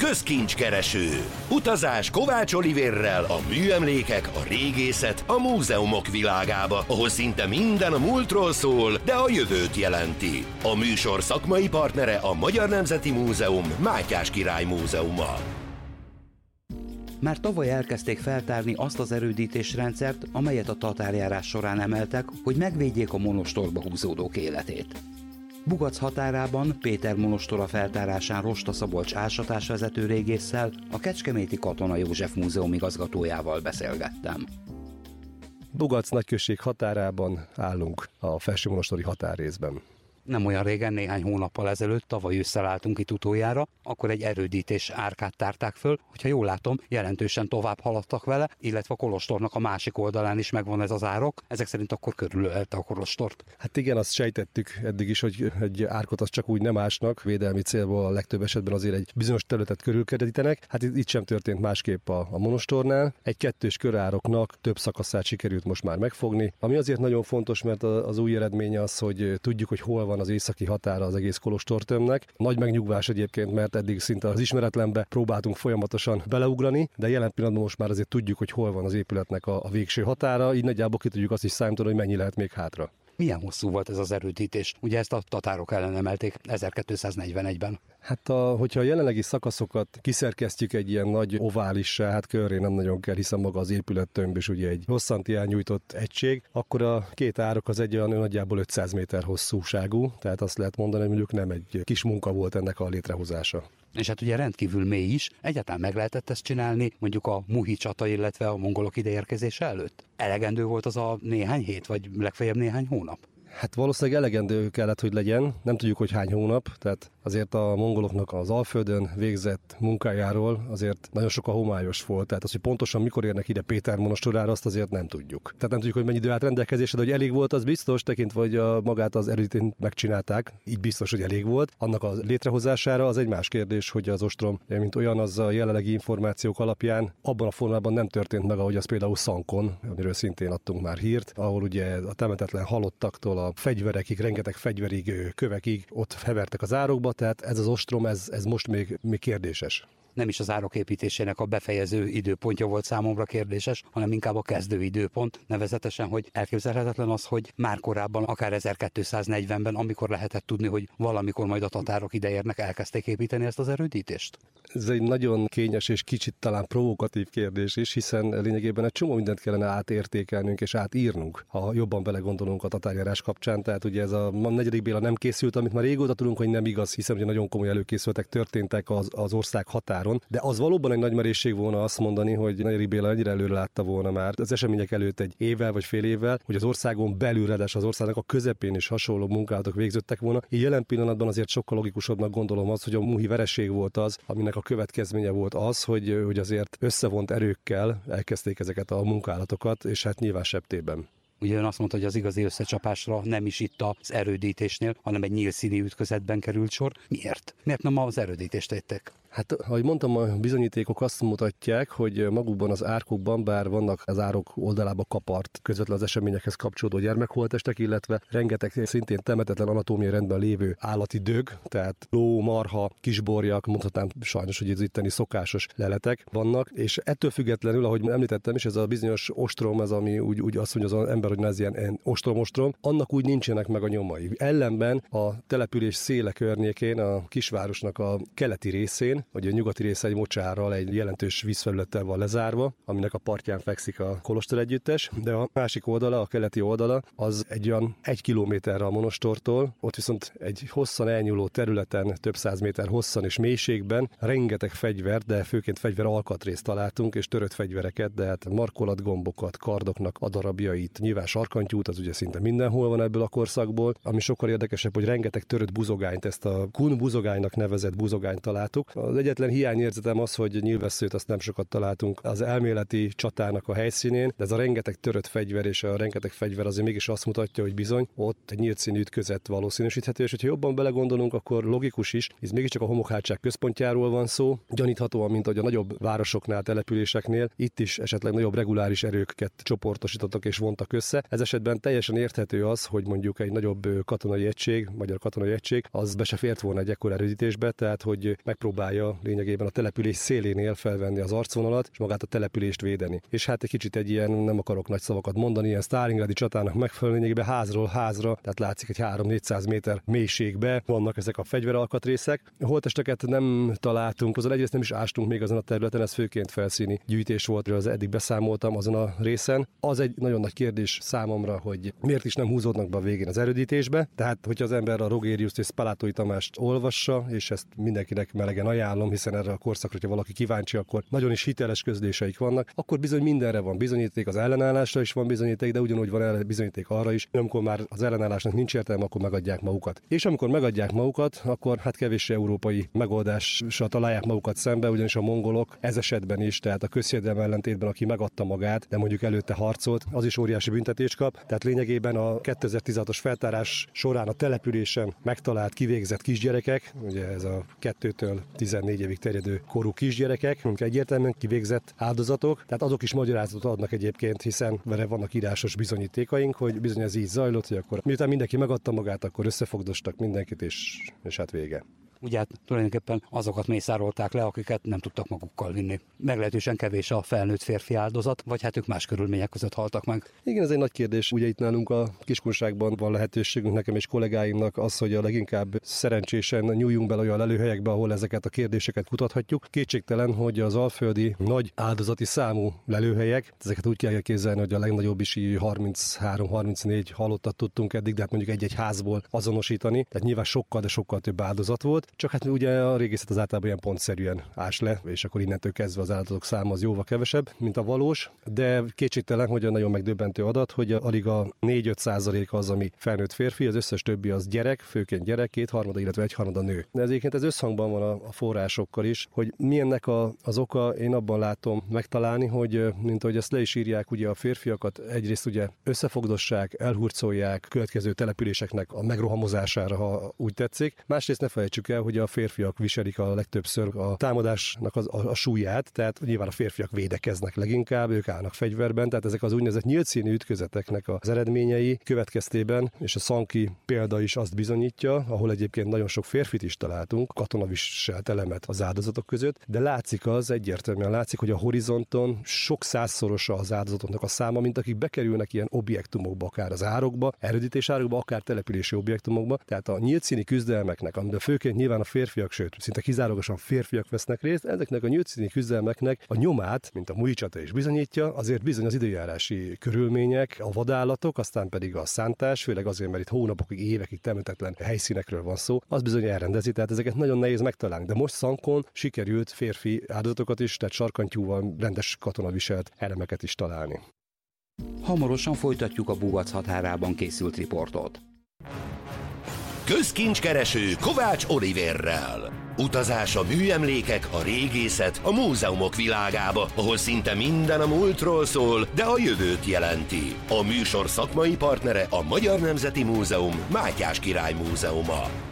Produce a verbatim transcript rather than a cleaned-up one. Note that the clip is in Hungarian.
Közkincskereső. Utazás Kovács Olivérrel a műemlékek, a régészet, a múzeumok világába, ahol szinte minden a múltról szól, de a jövőt jelenti. A műsor szakmai partnere a Magyar Nemzeti Múzeum, Mátyás Király Múzeuma. Már tavaly elkezdték feltárni azt az erődítésrendszert, amelyet a tatárjárás során emeltek, hogy megvédjék a monostorba húzódók életét. Bugac határában Péter monostora feltárásán Rosta Szabolcs ásatásvezető régésszel, a Kecskeméti Katona József Múzeum igazgatójával beszélgettem. Bugac nagyközség határában állunk, a felsőmonostori határrészben. Nem olyan régen, néhány hónappal ezelőtt, tavaly ősszel álltunk itt utoljára, akkor egy erődítés árkát tárták föl, hogyha jól látom, jelentősen tovább haladtak vele, illetve a kolostornak a másik oldalán is megvan ez az árok, ezek szerint akkor körülölte a kolostort. Hát igen, azt sejtettük eddig is, hogy egy árkot az csak úgy nem ásnak, védelmi célból a legtöbb esetben azért egy bizonyos területet körülkerítenek. Hát itt sem történt másképp a, a monostornál. Egy kettős körároknak több szakaszát sikerült most már megfogni, ami azért nagyon fontos, mert az új eredménye az, hogy tudjuk, hogy hol van az északi határa az egész kolostortömbnek. Nagy megnyugvás egyébként, mert eddig szinte az ismeretlenbe próbáltunk folyamatosan beleugrani, de jelen pillanatban most már azért tudjuk, hogy hol van az épületnek a, a végső határa, így nagyjából ki tudjuk azt is számítani, hogy mennyi lehet még hátra. Milyen hosszú volt ez az erődítés? Ugye ezt a tatárok ellen emelték ezerkétszáznegyvenegyben. Hát a, hogyha a jelenlegi szakaszokat kiszerkesztjük egy ilyen nagy oválissá, hát körré nem nagyon kell, hiszen maga az épülettömb is ugye egy hosszanti elnyújtott egység, akkor a két árok az egy olyan nagyjából ötszáz méter hosszúságú, tehát azt lehet mondani, hogy mondjuk nem egy kis munka volt ennek a létrehozása. És hát ugye rendkívül mély is, egyáltalán meg lehetett ezt csinálni mondjuk a Muhi csata, illetve a mongolok ideérkezése előtt? Elegendő volt az a néhány hét, vagy legfeljebb néhány hónap? Hát valószínűleg elegendő kellett, hogy legyen, nem tudjuk, hogy hány hónap, tehát azért a mongoloknak az Alföldön végzett munkájáról azért nagyon sok a homályos volt, tehát az, hogy pontosan mikor érnek ide Péter monostorára, azt azért nem tudjuk. Tehát nem tudjuk, hogy mennyi idő állt rendelkezésre, de hogy elég volt, az biztos, tekintve, hogy a, magát az erődítést megcsinálták, így biztos, hogy elég volt. Annak a létrehozására az egy más kérdés, hogy az ostrom, mint olyan, az a jelenlegi információk alapján abban a formában nem történt meg, ahogy az például Szankon, amiről szintén adtunk már hírt, ahol ugye a temetetlen halottaktól a fegyverekig, rengeteg fegyverig, kövekig ott hevertek az árokba, tehát ez az ostrom, ez, ez most még, még kérdéses. Nem is az árok építésének a befejező időpontja volt számomra kérdéses, hanem inkább a kezdő időpont, nevezetesen, hogy elképzelhetetlen az, hogy már korábban, akár ezerkétszáznegyvenben, amikor lehetett tudni, hogy valamikor majd a tatárok ideérnek, elkezdték építeni ezt az erődítést? Ez egy nagyon kényes és kicsit talán provokatív kérdés is, hiszen lényegében egy csomó mindent kellene átértékelnünk és átírnunk, ha jobban belegondolunk a tatárjárás kapcsán. Tehát ugye ez a negyedik Béla nem készült, amit már régóta tudunk, hogy nem igaz, hiszen ugye nagyon komoly előkészületek történtek az, az ország határon, de az valóban egy nagy merészség volna azt mondani, hogy negyedik Béla ennyire előre látta volna már az események előtt egy évvel vagy fél évvel, hogy az országon belül, ráadásul az országnak a közepén is hasonló munkálatok végződtek volna. Így jelen pillanatban azért sokkal logikusabbnak gondolom azt, hogy a muhi vereség volt az, aminek a következménye volt az, hogy, hogy azért összevont erőkkel elkezdték ezeket a munkálatokat, és hát nyilván septében. Ugye ön azt mondta, hogy az igazi összecsapásra nem is itt az erődítésnél, hanem egy nyílszíni ütközetben került sor. Miért? Miért nem az erődítést tettek? Hát, ahogy mondtam, a bizonyítékok azt mutatják, hogy magukban az árkokban, bár vannak az árok oldalába kapart közvetlen az eseményekhez kapcsolódó gyermekholttestek, illetve rengeteg szintén temetetlen anatómiai rendben lévő állati dög, tehát ló, marha, kisborjak, mondhatnám sajnos, hogy az itteni szokásos leletek vannak, és ettől függetlenül, ahogy említettem is, ez a bizonyos ostrom, ez ami úgy, úgy azt mondja az ember, hogy ez ilyen ostrom-ostrom, annak úgy nincsenek meg a nyomai. Ellenben a település széle környékén, a kisvárosnak a keleti részén, hogy a nyugati része egy mocsárral, egy jelentős vízfelülettel van lezárva, aminek a partján fekszik a kolostor együttes, de a másik oldala, a keleti oldala, az egy olyan egy kilométerre a monostortól, ott viszont egy hosszan elnyúló területen, több száz méter hosszan és mélységben rengeteg fegyver, de főként fegyver alkatrészt találtunk, és törött fegyvereket, de hát markolatgombokat, kardoknak a darabjait, nyilván sarkantyút, az ugye szinte mindenhol van ebből a korszakból, ami sokkal érdekesebb, hogy rengeteg törött buzogányt, ezt a kun buzogánynak nevezett buzogányt találtuk. Az egyetlen hiányérzetem az, hogy nyílvesszőt azt nem sokat találtunk az elméleti csatának a helyszínén, de ez a rengeteg törött fegyver és a rengeteg fegyver azért mégis azt mutatja, hogy bizony ott egy nyílt színű ütközet valószínűsíthető, és hogyha jobban belegondolunk, akkor logikus is, hisz mégiscsak a homokhátság központjáról van szó, gyaníthatóan, mint hogy a nagyobb városoknál, településeknél, itt is esetleg nagyobb reguláris erőket csoportosítottak és vontak össze. Ez esetben teljesen érthető az, hogy mondjuk egy nagyobb katonai egység, magyar katonai egység, az be se fért volna egy ekkor erődítésbe, tehát hogy megpróbálja próbálja lényegében a település szélénél felvenni az arcvonalat, és magát a települést védeni. És hát egy kicsit egy ilyen, nem akarok nagy szavakat mondani, ilyen Stalingradi csatának megfelelő lényegében házról házra, tehát látszik egy három-négyszáz méter mélységbe vannak ezek a fegyveralkatrészek. A holttesteket nem találtunk, azon egyrészt nem is ástunk még azon a területen, ez főként felszíni gyűjtés volt, az eddig beszámoltam azon a részen. Az egy nagyon nagy kérdés számomra, hogy miért is nem húzódnak be a végén az erődítésbe. Tehát, hogyha az ember a Rogériuszt és Spalatói Tamást olvassa, és ezt mindenkinek melegen ajánlom, hiszen erre a korszakra, hogyha valaki kíváncsi, akkor nagyon is hiteles közléseik vannak, akkor bizony mindenre van bizonyíték, az ellenállásra is van bizonyíték, de ugyanúgy van bizonyíték arra is, hogy amikor már az ellenállásnak nincs értelme, akkor megadják magukat. És amikor megadják magukat, akkor hát kevéssé európai megoldásra találják magukat szembe, ugyanis a mongolok ez esetben is, tehát a közhiedelem ellentétben, aki megadta magát, de mondjuk előtte harcolt, az is óriási büntetést kap. Tehát lényegében a kétezer-tizenhatos feltárás során a településen megtalált, kivégzett kisgyerekek, ugye ez a kettőtől tizennégy évig terjedő korú kisgyerekek, mint egyértelműen kivégzett áldozatok, tehát azok is magyarázatot adnak egyébként, hiszen vele vannak írásos bizonyítékaink, hogy bizony ez így zajlott, hogy akkor miután mindenki megadta magát, akkor összefogdostak mindenkit, és, és hát vége. Ugye hát tulajdonképpen azokat mészárolták le, akiket nem tudtak magukkal vinni. Meglehetősen kevés a felnőtt férfi áldozat, vagy hát ők más körülmények között haltak meg. Igen, ez egy nagy kérdés. Ugye itt nálunk a Kiskunságban van lehetőségünk nekem és kollégáimnak az, hogy a leginkább szerencsésen nyúljunk bele olyan lelőhelyekbe, ahol ezeket a kérdéseket kutathatjuk. Kétségtelen, hogy az alföldi nagy áldozati számú lelőhelyek, ezeket úgy kell képzelni, hogy a legnagyobb is harminchárom-harmincnégy halottat tudtunk eddig, de hát mondjuk egy-egy házból azonosítani. Tehát nyilván sokkal, de sokkal több áldozat volt. Csak hát ugye a régészet az általában ilyen pontszerűen ás le, és akkor innentől kezdve az áldozatok száma az jóval kevesebb, mint a valós, de kétségtelen, hogy a nagyon megdöbbentő adat, hogy alig a négy-öt százalék az, ami felnőtt férfi, az összes többi az gyerek, főként gyerek, kétharmada, illetve egyharmada nő. De egyébként ez összhangban van a, a forrásokkal is, hogy milyennek a, az oka, én abban látom megtalálni, hogy mint ahogy ezt le is írják, ugye a férfiakat egyrészt ugye összefogdossák, elhurcolják következő településeknek a megrohamozására, ha úgy tetszik. Másrészt ne felejtsük el, hogy a férfiak viselik a legtöbbször a támadásnak az, a, a súlyát, tehát nyilván a férfiak védekeznek leginkább, ők állnak fegyverben, tehát ezek az úgynevezett nyílt színű ütközeteknek az eredményei következtében, és a Szanki példa is azt bizonyítja, ahol egyébként nagyon sok férfit is találtunk, katonaviselt elemet az áldozatok között, de látszik az, egyértelműen látszik, hogy a horizonton sok százszorosa az áldozatoknak a száma, mint akik bekerülnek ilyen objektumokba, akár az árokba, erődítés árokba, akár települési objektumokba, tehát a nyílt színi küzdelmeknek, amiben főként nyilván a férfiak, sőt, szinte kizárólagosan férfiak vesznek részt, ezeknek a nyílt színi küzdelmeknek a nyomát, mint a Muri csata is bizonyítja, azért bizony az időjárási körülmények, a vadállatok, aztán pedig a szántás, főleg azért, mert itt hónapokig, évekig temetetlen helyszínekről van szó, az bizony elrendezi, tehát ezeket nagyon nehéz megtalálni. De most Szankon sikerült férfi áldozatokat is, tehát sarkantyúval rendes katonaviselt elemeket is találni. Hamarosan folytatjuk a Bugac határában készült riportot. Közkincskereső Kovács Oliverrel. Utazás a műemlékek, a régészet, a múzeumok világába, ahol szinte minden a múltról szól, de a jövőt jelenti. A műsor szakmai partnere a Magyar Nemzeti Múzeum, Mátyás Király Múzeuma.